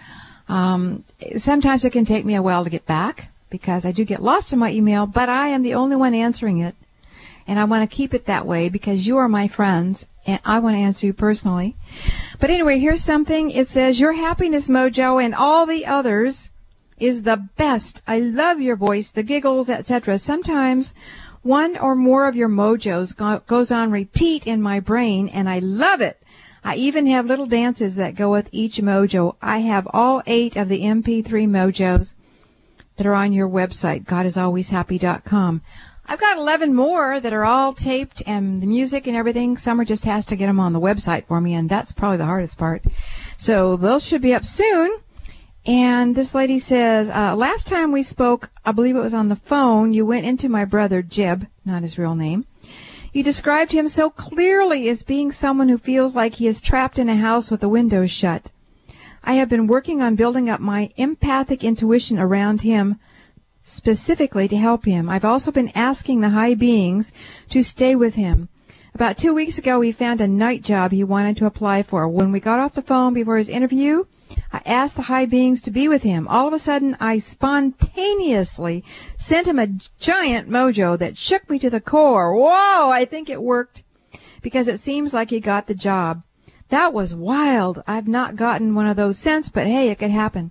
F: Sometimes it can take me a while to get back, because I do get lost in my email, but I am the only one answering it. And I want to keep it that way because you are my friends, and I want to answer you personally. But anyway, here's something. It says, your happiness mojo and all the others is the best. I love your voice, the giggles, etc. Sometimes one or more of your mojos goes on repeat in my brain, and I love it. I even have little dances that go with each mojo. I have all 8 of the MP3 mojos that are on your website, GodIsAlwaysHappy.com. I've got 11 more that are all taped, and the music and everything. Summer just has to get them on the website for me, and that's probably the hardest part. So those should be up soon. And this lady says, last time we spoke, I believe it was on the phone, you went into my brother, Jeb, not his real name. You described him so clearly as being someone who feels like he is trapped in a house with the windows shut. I have been working on building up my empathic intuition around him specifically to help him. I've also been asking the high beings to stay with him. About 2 weeks ago, he found a night job he wanted to apply for. When we got off the phone before his interview, I asked the high beings to be with him. All of a sudden, I spontaneously sent him a giant mojo that shook me to the core. Whoa, I think it worked because it seems like he got the job. That was wild. I've not gotten one of those since, but hey, it could happen.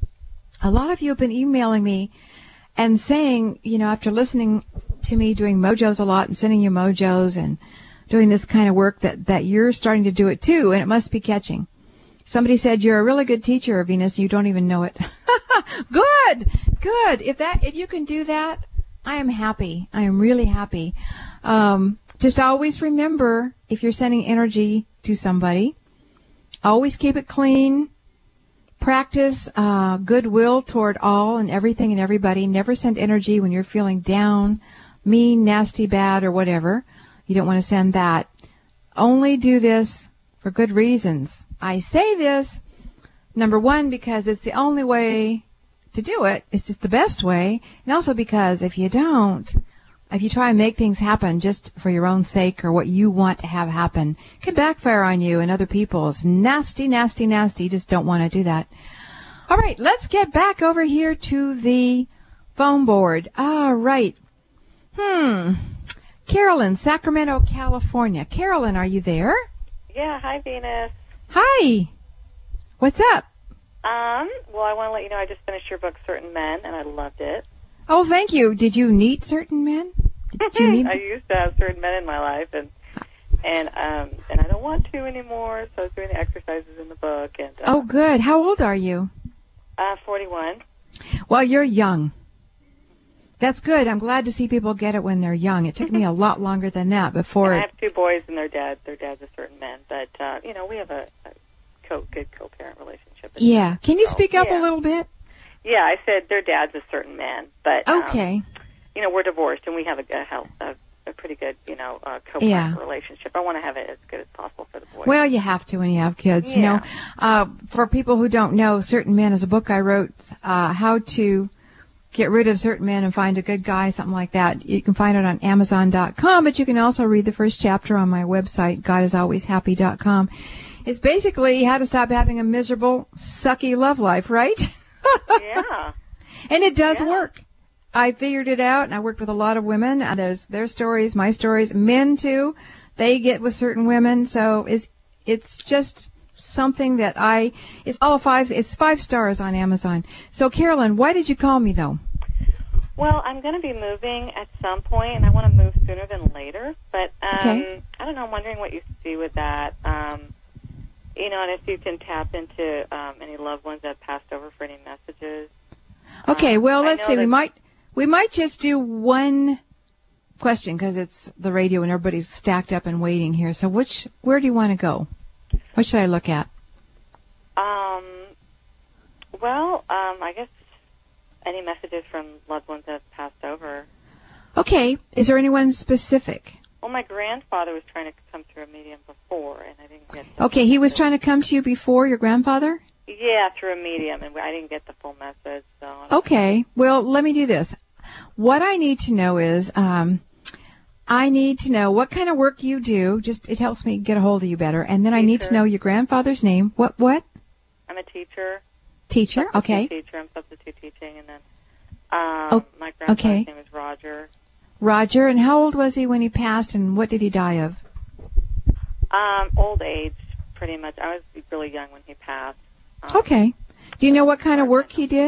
F: A lot of you have been emailing me and saying, after listening to me doing mojos a lot and sending you mojos and doing this kind of work that you're starting to do it too, and it must be catching. Somebody said you're a really good teacher, Venus, you don't even know it. Good. If you can do that, I am happy. I am really happy. Just always remember, if you're sending energy to somebody, always keep it clean,
B: Practice goodwill toward all and everything and everybody. Never send energy when you're feeling down, mean, nasty, bad, or whatever. You don't want to send that. Only do this for good reasons. I say this, number one, because it's the only way to do it. It's just the best way. And also because if you try and make things happen just for your own sake or what you want to have happen, it can backfire on you and other people. It's nasty, nasty, nasty. You just don't want to do that. All right, let's get back over here to the phone board. All right. Carolyn, Sacramento, California. Carolyn, are you there?
J: Yeah, hi, Venus.
B: Hi. What's up?
J: Well, I want to let you know I just finished your book, Certain Men, and I loved it.
B: Oh, thank you. Did you meet certain men? Did you meet
J: I used to have certain men in my life, and I don't want to anymore, so I was doing the exercises in the book. And
B: oh, good. How old are you?
J: 41.
B: Well, you're young. That's good. I'm glad to see people get it when they're young. It took me a lot longer than that before.
J: And I have two boys, and their dad's a certain man, but we have a good co-parent relationship.
B: Yeah. Can you speak up a little bit?
J: Yeah, I said their dad's a certain man, but
B: okay.
J: We're divorced, and we have a pretty good co-parent relationship. I want to have it as good as possible for the boys.
B: Well, you have to when you have kids.
J: Yeah.
B: For people who don't know, Certain Men is a book I wrote, how to get rid of certain men and find a good guy, something like that. You can find it on Amazon.com, but you can also read the first chapter on my website, GodIsAlwaysHappy.com. It's basically how to stop having a miserable, sucky love life, right?
J: Yeah.
B: And it does work. I figured it out, and I worked with a lot of women. There's their stories, my stories, men too. They get with certain women, so it's just something that it's all it's 5 stars on Amazon. So, Carolyn, why did you call me, though?
J: Well, I'm going to be moving at some point, and I want to move sooner than later. But I don't know. I'm wondering what you see with that. And if you can tap into any loved ones that passed over for any messages.
B: Okay. Well, let's see. We might just do one question because it's the radio and everybody's stacked up and waiting here. So, where do you want to go? What should I look at?
J: I guess any messages from loved ones that have passed over.
B: Okay. Is there anyone specific?
J: Well, my grandfather was trying to come through a medium before, and I didn't get
B: Okay, he was trying to come to you before, your grandfather?
J: Yeah, through a medium, and I didn't get the full message. So
B: okay. Well, let me do this. What I need to know is I need to know what kind of work you do. Just it helps me get a hold of you better. And then I need to know your grandfather's name. What?
J: I'm a teacher.
B: Teacher? Okay.
J: Teacher. I'm substitute teaching. And then my grandfather's name is Roger.
B: Roger. And how old was he when he passed, and what did he die of?
J: Old age, pretty much. I was really young when he passed.
B: Okay. Do you know what kind of work he did?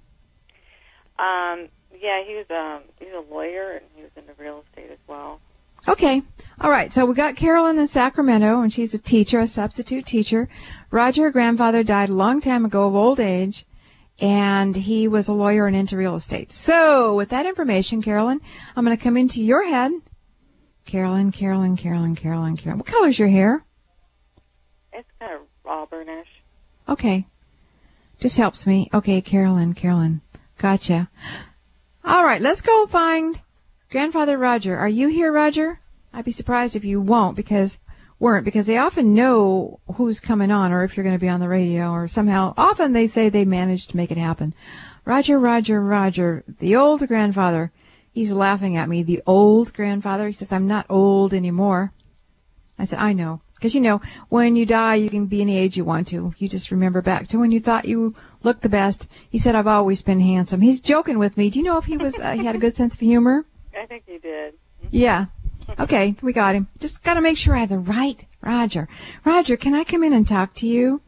J: Yeah, he was a lawyer, and he was into real estate as well.
B: Okay. All right. So we got Carolyn in Sacramento, and she's a teacher, a substitute teacher. Roger, her grandfather, died a long time ago of old age, and he was a lawyer and into real estate. So with that information, Carolyn, I'm going to come into your head. Carolyn. What color's your hair?
J: It's kind of auburnish.
B: Okay. Just helps me. Okay, Carolyn. Gotcha. All right, let's go find Grandfather Roger. Are you here, Roger? I'd be surprised if you weren't because they often know who's coming on or if you're going to be on the radio or somehow. Often they say they managed to make it happen. Roger, the old grandfather. He's laughing at me. The old grandfather. He says, I'm not old anymore. I said, I know. Because, when you die, you can be any age you want to. You just remember back to when you thought you looked the best. He said, I've always been handsome. He's joking with me. Do you know if he had a good sense of humor?
J: I think he did.
B: Yeah. Okay, we got him. Just got to make sure I have the right Roger. Roger, can I come in and talk to you?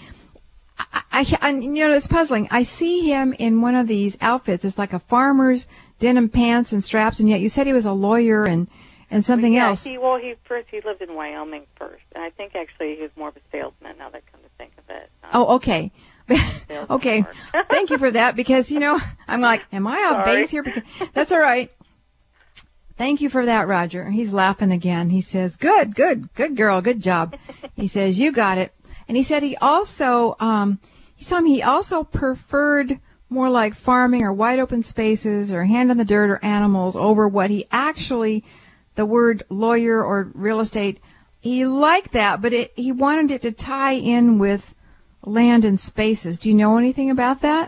B: It's puzzling. I see him in one of these outfits. It's like a farmer's denim pants and straps, and yet you said he was a lawyer and something else.
J: He lived in Wyoming first, and I think actually he was more of a salesman now that I come to think of it.
B: Oh, okay. Okay. Thank you for that because, I'm like, am I off base here? Because, that's all right. Thank you for that, Roger. He's laughing again. He says, good girl, good job. He says, you got it. And he said he also
F: He's telling me he also preferred more like farming or wide open spaces or hand in the dirt or animals over what he actually, the word lawyer or real estate, he liked that, but he wanted it to tie in with land and spaces. Do you know anything about that?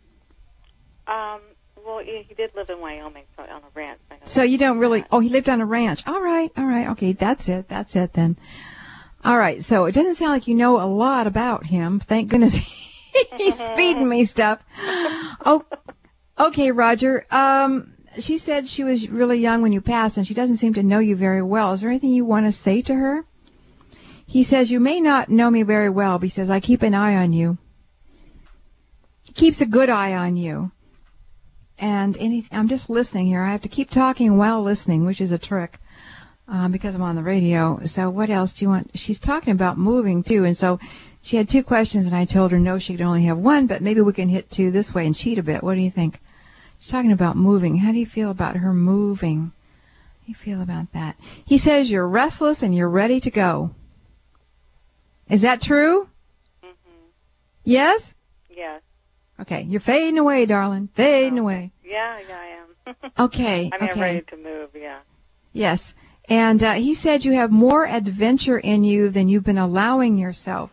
J: Well, he did live in Wyoming, so on a ranch. I know
F: so you don't really, he lived on a ranch. All right, okay, that's it then. All right, so it doesn't sound like you know a lot about him. Thank goodness he's feeding me stuff. Oh, okay, Roger. She said she was really young when you passed, and she doesn't seem to know you very well. Is there anything you want to say to her? He says, you may not know me very well, but he says, I keep an eye on you. He keeps a good eye on you. And I'm just listening here. I have to keep talking while listening, which is a trick, because I'm on the radio. So what else do you want? She's talking about moving, too. And so she had 2 questions, and I told her no, she could only have 1, but maybe we can hit 2 this way and cheat a bit. What do you think? She's talking about moving. How do you feel about her moving? How do you feel about that? He says you're restless and you're ready to go. Is that true?
J: Mm-hmm.
F: Yes?
J: Yes.
F: Okay, you're fading away, darling. Fading away.
J: Yeah, I am.
F: Okay.
J: I'm ready to move, yeah.
F: Yes. And he said you have more adventure in you than you've been allowing yourself.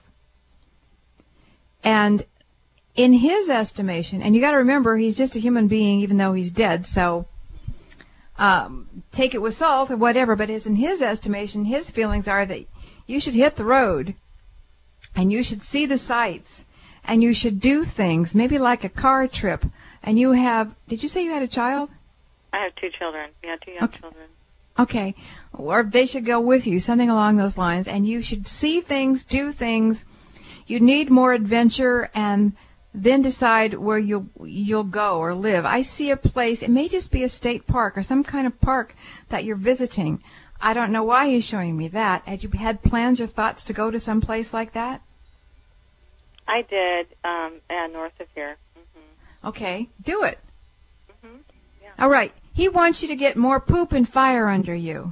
F: And in his estimation, and you got to remember, he's just a human being, even though he's dead, so take it with salt or whatever, but in his estimation, his feelings are that you should hit the road, and you should see the sights, and you should do things, maybe like a car trip. And you have, did you say you had a child?
J: I have 2 children. Yeah, 2 young children.
F: Okay. Or they should go with you, something along those lines. And you should see things, do things. You need more adventure, and then decide where you'll go or live. I see a place, it may just be a state park or some kind of park that you're visiting. I don't know why he's showing me that. Had you had plans or thoughts to go to some place like that?
J: I did, north of here. Mm-hmm.
F: Okay, do it.
J: Mm-hmm. Yeah.
F: All right. He wants you to get more poop and fire under you.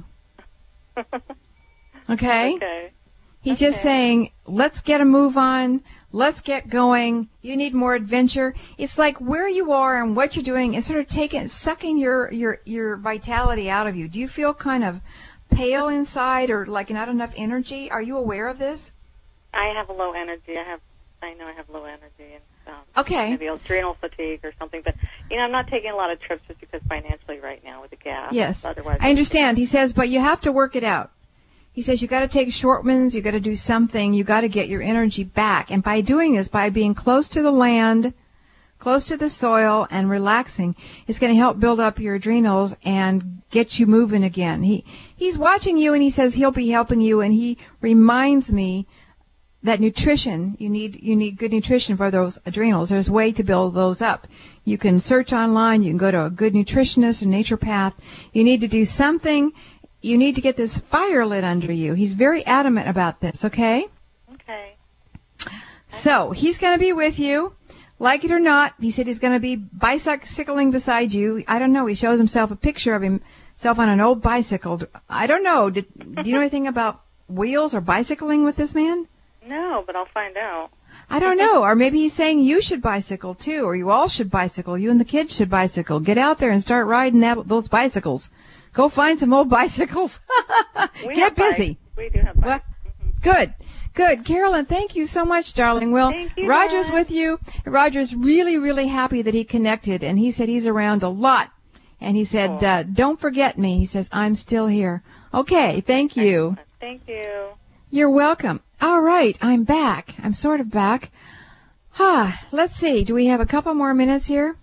F: Okay?
J: Okay.
F: He's just saying, let's get a move on. Let's get going. You need more adventure. It's like where you are and what you're doing is sort of sucking your vitality out of you. Do you feel kind of pale inside or like not enough energy? Are you aware of this?
J: I have low energy. I know I have low energy and
F: okay.
J: Maybe adrenal fatigue or something. But I'm not taking a lot of trips just because financially right now with the gas.
F: Yes,
J: otherwise
F: I understand. He says, but you have to work it out. He says you got to take short ones. You got to do something. You got to get your energy back. And by doing this, by being close to the land, close to the soil, and relaxing, it's going to help build up your adrenals and get you moving again. He's watching you, and he says he'll be helping you. And he reminds me that nutrition, you need good nutrition for those adrenals. There's a way to build those up. You can search online. You can go to a good nutritionist or naturopath. You need to do something. You need to get this fire lit under you. He's very adamant about this, okay?
J: Okay.
F: So he's going to be with you. Like it or not, he said he's going to be bicycling beside you. I don't know. He shows himself a picture of himself on an old bicycle. I don't know. Do you know anything about wheels or bicycling with this man?
J: No, but I'll find out.
F: I don't know. Or maybe he's saying you should bicycle, too, or you all should bicycle. You and the kids should bicycle. Get out there and start riding those bicycles. Go find some old bicycles. Get busy.
J: We do have bikes.
F: Good. Good. Carolyn, thank you so much, darling. Well, Roger's with you. Roger's really, really happy that he connected, and he said he's around a lot. And he said, don't forget me. He says, I'm still here. Okay, thank you.
J: Thank you.
F: You're welcome. All right, I'm back. I'm sort of back. Let's see. Do we have a couple more minutes here?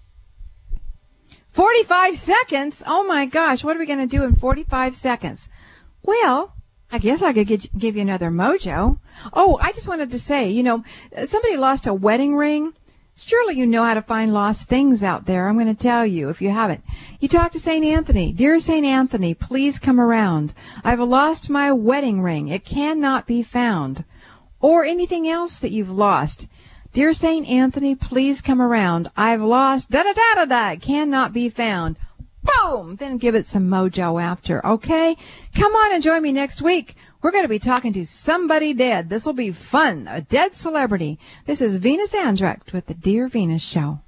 F: 45 seconds? Oh, my gosh. What are we going to do in 45 seconds? Well, I guess I could give you another mojo. Oh, I just wanted to say, somebody lost a wedding ring. Surely you know how to find lost things out there. I'm going to tell you if you haven't. You talk to St. Anthony. Dear St. Anthony, please come around. I've lost my wedding ring. It cannot be found. Or anything else that you've lost. Dear St. Anthony, please come around. I've lost da-da-da-da-da. It cannot be found. boom, then give it some mojo after, okay? Come on and join me next week. We're going to be talking to somebody dead. This will be fun, a dead celebrity. This is Venus Andrecht with the Dear Venus Show.